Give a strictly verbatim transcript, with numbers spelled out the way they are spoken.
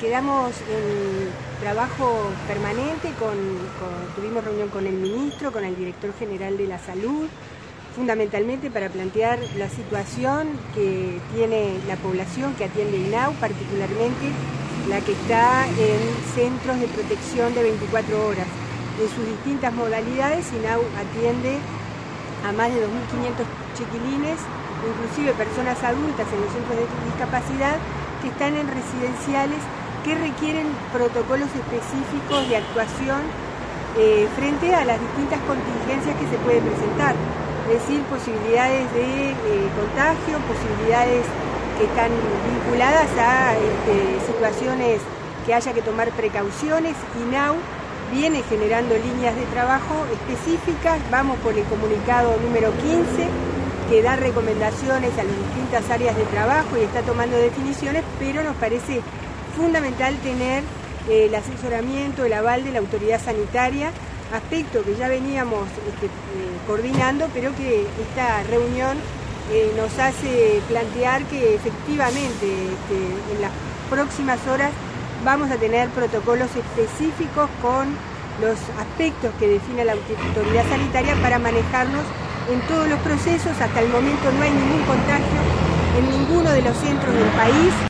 quedamos en trabajo permanente, con, con, tuvimos reunión con el ministro, con el director general de la salud, fundamentalmente para plantear la situación que tiene la población que atiende INAU, particularmente la que está en centros de protección de veinticuatro horas. En sus distintas modalidades, INAU atiende a más de dos mil quinientos chiquilines, inclusive personas adultas en los centros de discapacidad que están en residenciales que requieren protocolos específicos de actuación eh, frente a las distintas contingencias que se pueden presentar. Es decir, posibilidades de eh, contagio, posibilidades que están vinculadas a este, situaciones que haya que tomar precauciones. INAU viene generando líneas de trabajo específicas, vamos por el comunicado número quince, que da recomendaciones a las distintas áreas de trabajo y está tomando definiciones, pero nos parece fundamental tener eh, el asesoramiento, el aval de la autoridad sanitaria, aspecto que ya veníamos este, eh, coordinando, pero que esta reunión eh, nos hace plantear que efectivamente este, en las próximas horas vamos a tener protocolos específicos con los aspectos que define la autoridad sanitaria para manejarnos en todos los procesos. Hasta el momento no hay ningún contagio en ninguno de los centros del país.